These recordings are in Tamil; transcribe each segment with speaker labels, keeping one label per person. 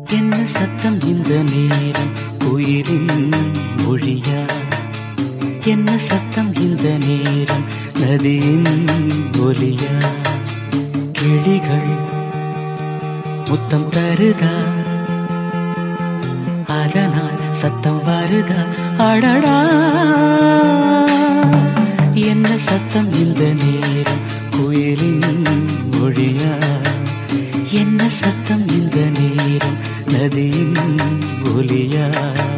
Speaker 1: என்ன சத்தம் இந்த நேரம் உயிரின் மொழியா? என்ன சத்தம் இந்த நேரம் நதியின் ஒலியா? கிளிகள் முத்தம் தருதா, அதனால் சத்தம் வருதா? அடடா, என்ன சத்தம் இந்த நேரம் குயிலின் மொழியா? என்ன சத்தம் இந்த நேரம் நதியின் ஒலியா?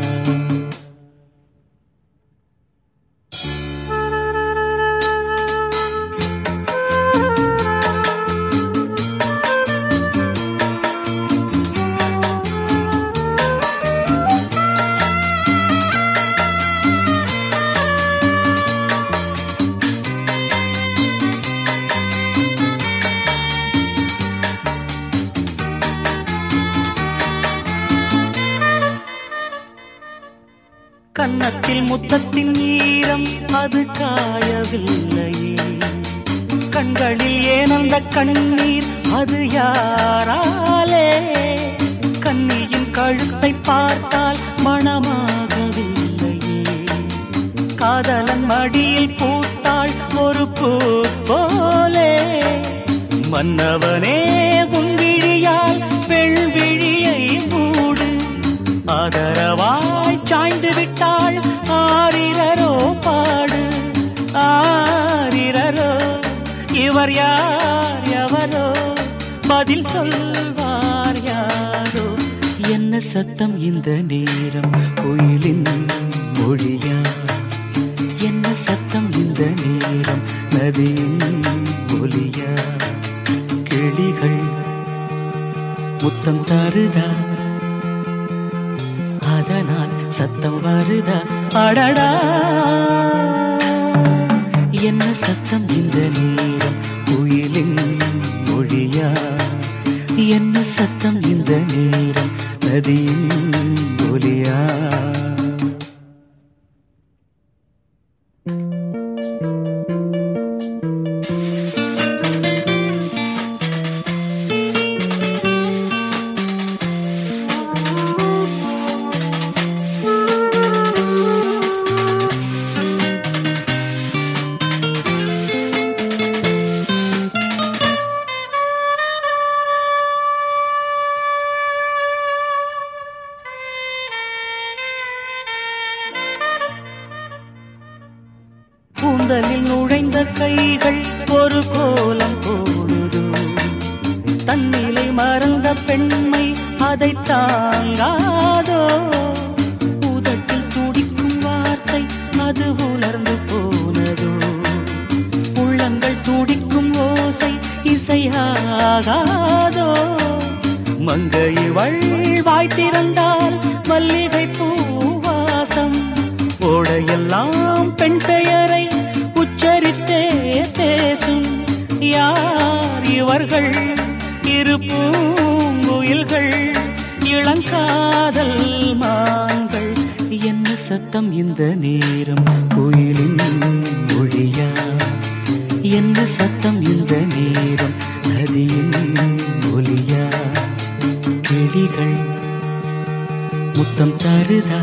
Speaker 1: கன்னத்தில் முத்தத்தின் ஈரம் அது காயவில்லையே, கண்களில் ஏன் அந்த கண்ணீர் அது யாராலே? கண்ணியின் கழுத்தை பார்த்தால் மணமாகவில்லையே, காதலன் மடியில் பூத்தாள் ஒரு பூ போலே. மன்னவனே உன் விழியால் பெண் விழியை மூடு, ஆதரவாய் சாய்ந்து விட்டாள் ஆரிரரோ பாடு. ஆரிரரோ இவர் யார் எவரோ, பதில் சொல்வார் யாரோ? என்ன சத்தம் இந்த நேரம் குயிலின் மொழியா? என்ன சத்தம் இந்த நேரம் நதியின் ஒலியா? கிளிகள் முத்தம் தருதா, அதனால் சத்தம் வருதா? அடடா, என்ன சத்தம் இந்த நேரம் குயிலின் மொழியா? என்ன சத்தம் இந்த நேரம் நதியின் ஒலியா? கூந்தலில் நுழைந்த கைகள் ஒரு கோலம் போடுதோ, தன்னிலை மறந்த பெண்மை அதை தாங்காதோ? உதட்டில் துடிக்கும் வார்த்தை அது உலர்ந்து போனதோ, உள்ளங்கள் துடிக்கும் ஓசை இசையாகாதோ? மங்கை வாய் திறந்தால் மல்லிகை பூவாசம், ஓடையெல்லாம் பெண் பெயரை உச்சரித்தே பேசும். யார் இவர்கள்? இரு பூங்குயில்கள், இளங்காதல் மான்கள். என்ன சத்தம் இந்த நேரம் குயிலின் மொழியா? என்ன சத்தம் இந்த நேரம் நதியின் ஒலியா? கிளிகள் முத்தம் தருதா,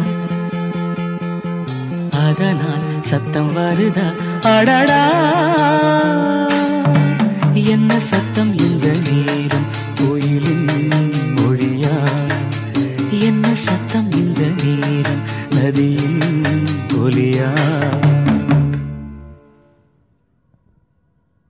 Speaker 1: அதனால் சத்தம் வருதா? அடடா, என்ன சத்தம் இந்த நேரம் கோயிலின் மொழியா? என்ன சத்தம் இந்த நேரம் நதியின் ஒலியா?